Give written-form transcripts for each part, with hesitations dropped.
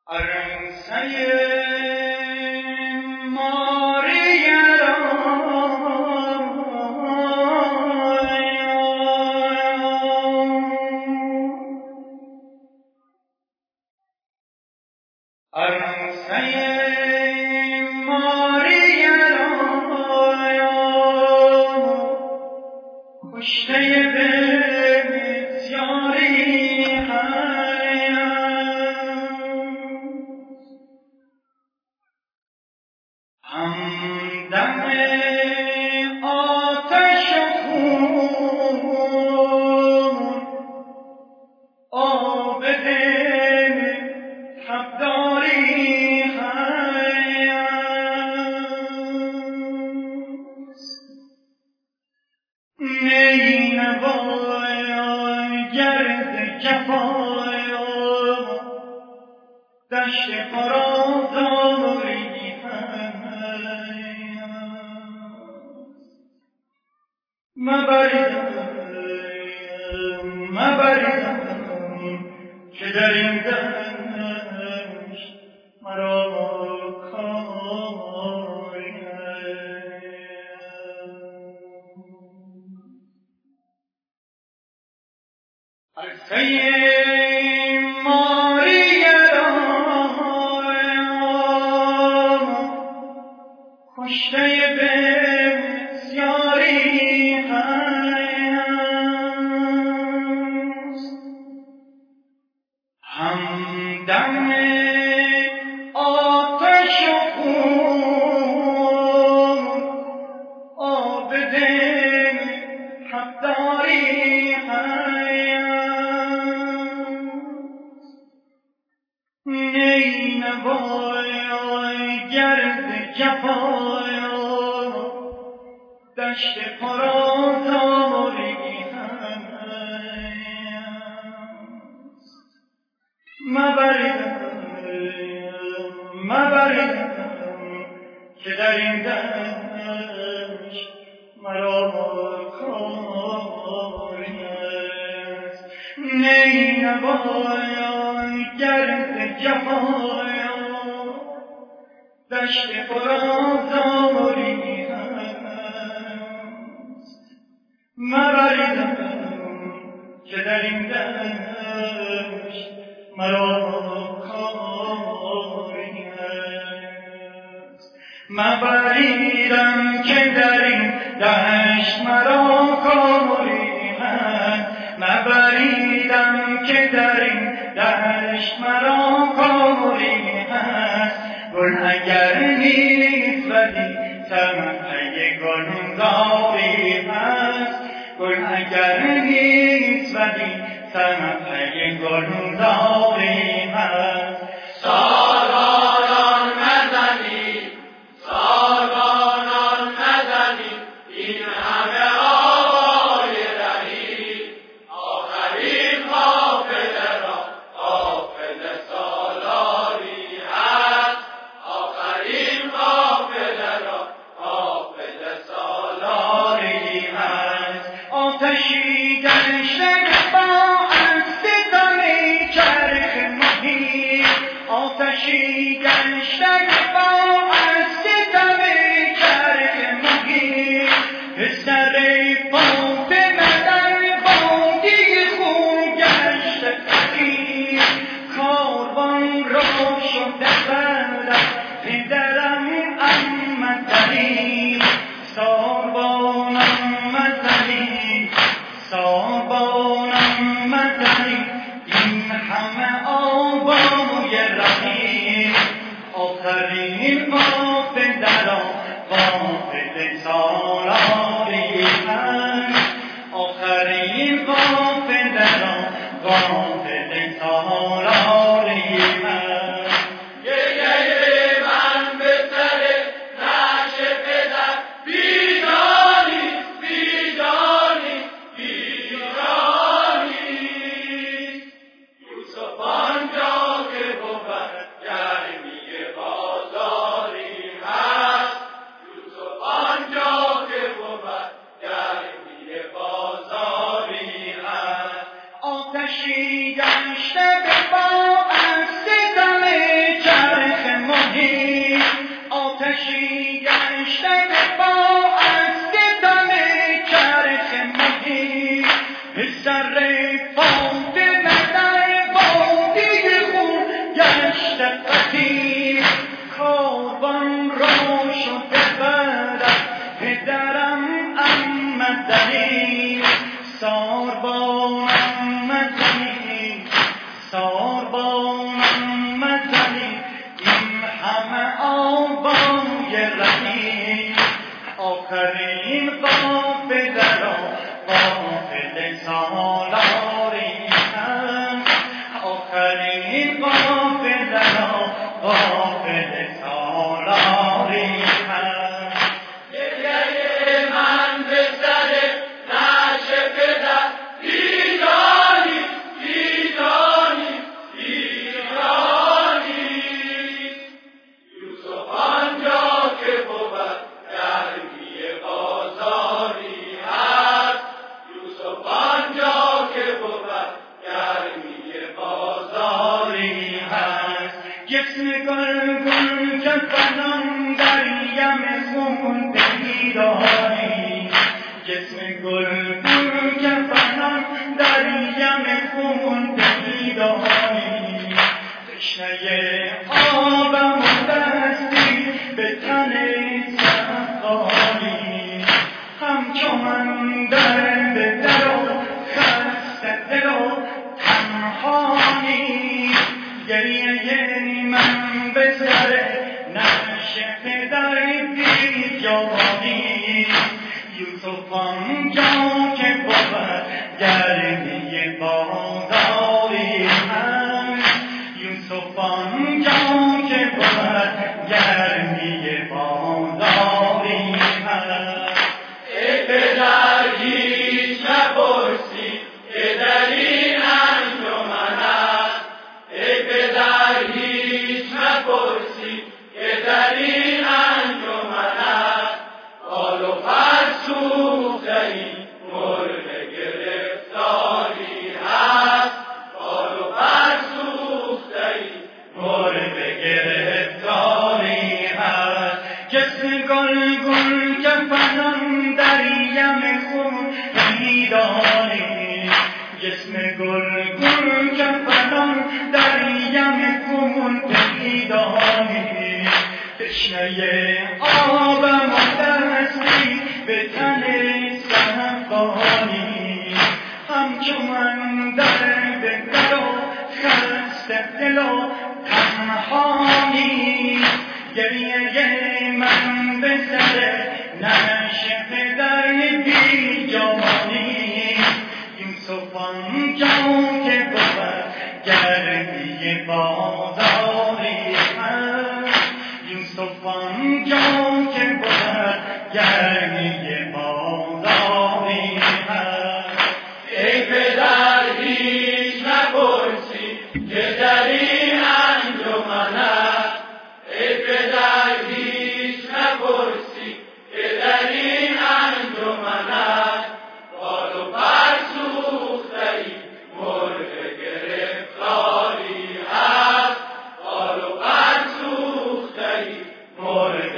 عروسه ماریا کشته بسیاری همدم آتش و خون آب دل تبداری هست نی نوای گرد جفای دشت فرازاری مبریدم که در این دشت مرا کاری عرصه ماریا کشته بسیاری هست همدم آتش و خون آب دل حقداری هست نی نوای گرد جفای دشت پرآزاری هست مبریدم که در این دشت مرا کاری است نی نوای گرد جفای دشت پرآزاری مبریدم که در این دشت مرا کاری است مبریدم که در این دشت مرا کاری است مبریدم که در این دشت مرا کاری است گل اگر نیست ولی سمحه گلزاری هست گل اگر نیست ولی سمحه گلزاری هست ساربانان مدنی ساربانان مدنی این همه آوای رهی آخرین قافله را قافله سالاری هست آخرین قافله را قافله سالاری هست آتشی گشته با استدام چرخ محیط آتشی گشته با استدام چرخ محیط پسر فاطمه در وادی خون گشته فقیر کاروان را شده بردم پدرم احمدعلی ساربانم مدنی ساربانم مدنی این همه آوای رهی آخرین قافله را قافله سالاری هست آخرین قافله را قافله سالاری هست من به سر نعش پدر بیداری بیداری بیداری یوسف آنجا که بود گرمی بازاری هست یوسف آنجا که بود گرمی جانم مزنی این همه آبای رحیم آخرین قافله را قافله سالاری هم آخرین قافله را قافله سالاری هم من به سر نعش پدر ایرانی ایرانی ایرانی یوسف آنجا که بود گرمی بازاری هست یوسف آنجا که بود گرمی بازاری هست جسم گلگون کفنان در یم خون پیدایی جسم گلگون کفنان در یم خون پیدایی تشنه آبم و دستی به تن سفاری همچو من در به در و خسته دل و تنهایی گریه من به سر نعش پدر بی جانی یوسف آنجا که بود گرمی بازاری هست یوسف آنجا که بود گرمی بازاری هست ای پدر هیچ نپرسی که در این انجمن است ای پدر هیچ نپرسی که در این انجمن است بال و پر سوخته‌ای مرغ گرفتاری هست بال و پر سوخته‌ای مرغ گرفتاری هست جسم گلگون کفنان در یم خون پیدایی جسم گلگون کفنان در یم خون پیدایی تشنه آبم و دستی به تن سفاری همچو من در به در و خسته دل و تنهایی گریه من به سر نعش پدر بی جانی یوسف آنجا که بود گرمی بازاری هست یوسف آنجا که بود گرمی بازاری هست ای پدر هیچ نپرسی که در این انجمن است ای پدر هیچ نپرسی که در این انجمن است بال و پر سوخته‌ای مرغ گرفتاری هست بال و پر سوخته‌ای مرغ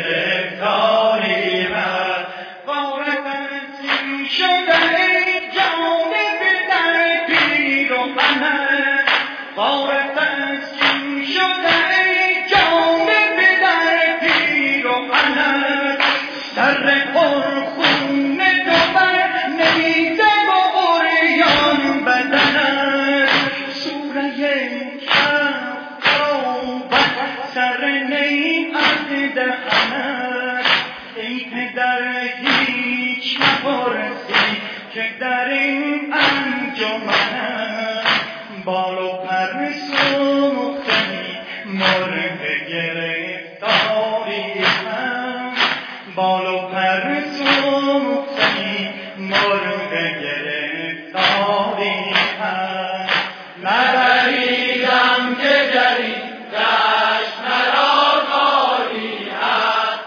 گرفتاری هست غارت از این شده ای جان پدر پیر و غنت غارت از این شده ای جان پدر پیر و غنت سر پرخون تو بر نیزه و عریان بدنت سوره کهف توبت سر نی از دهنت ای پدر هیچ نپرسی که در این انجمن بال و پر سوخته‌ای مرغ گرفتاری هست بال و پر سوخته‌ای مرغ گرفتاری هست نبریدم که در این دشت مرا کاری هست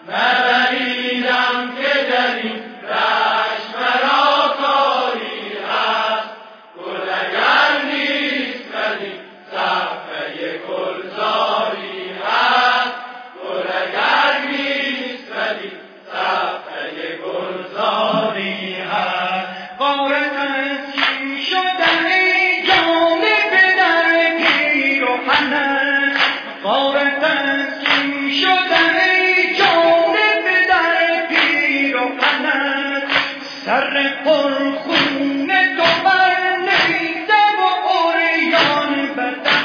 نبریدم که در این دشت مرا کاری هست گل اگر نیست ولی صفحه گلزاری هست گل اگر نیست ولی صفحه گلزاری هست غارت از این شدن ای جان پدر پیر و غنت غارت از این شدن ای جان پدر پیر و غنت سر پرخون تو بر نیزه و عریان بدن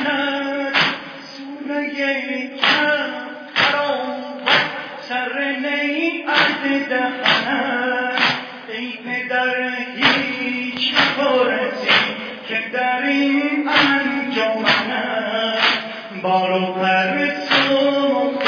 قد دهنت ای پدر هیچ نپرسی که در این انجمنت بار و پر سوخت